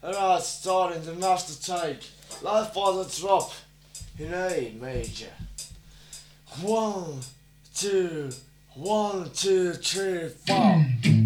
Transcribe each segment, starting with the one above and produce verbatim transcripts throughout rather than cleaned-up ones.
Alright, starting the master take. Life by the drop in A major. One, two, one, two, three, four.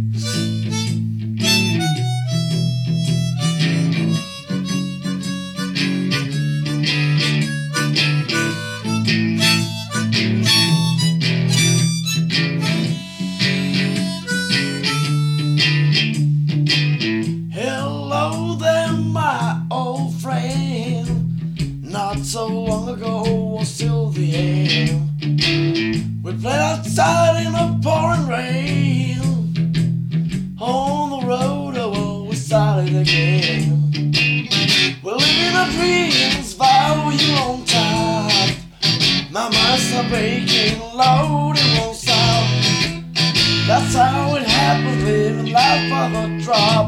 Hello there, my old friend. Not so long ago was still the end. We played outside in the pouring rain. On the road, oh well, we started again. We're living our dreams, value on top. My mind's not breaking, load it won't stop. That's how it happens, living life on the drop.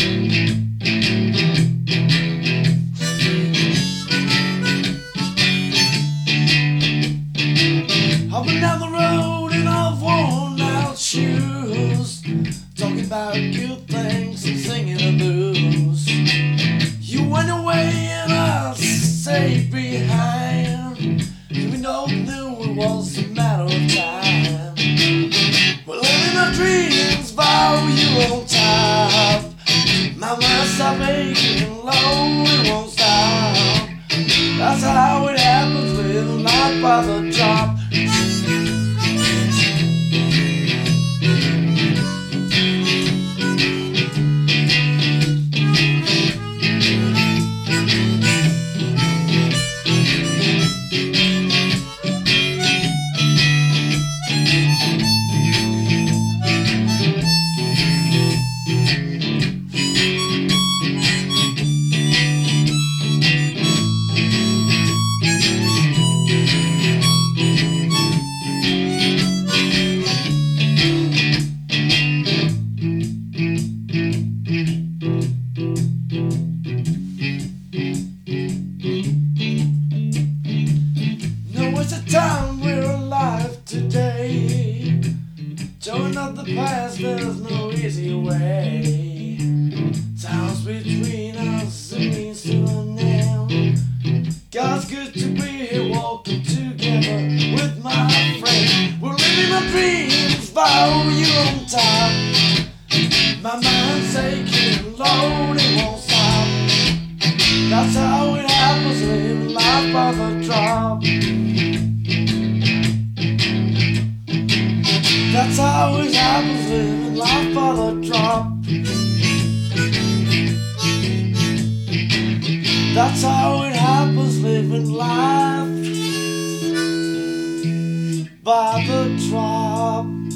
I've been down the road and I've worn out shoes, talking about good things and singing the blues. You went away and I stayed behind. We both knew it was a matter of time. We're living our dreams, value on top. My mind stopped making low, it won't stop. That's how it happens, living life by the drop. It's a time we're alive today. Showing up the past, there's no easy way. Times between us, it means to an end. God's good to be here, walking together with my friend. We're living our dreams, value on top. My mind's aching, load, it won't stop. That's how it happens, living life by the drop. That's how it happens, living life by the drop. That's how it happens, living life by the drop.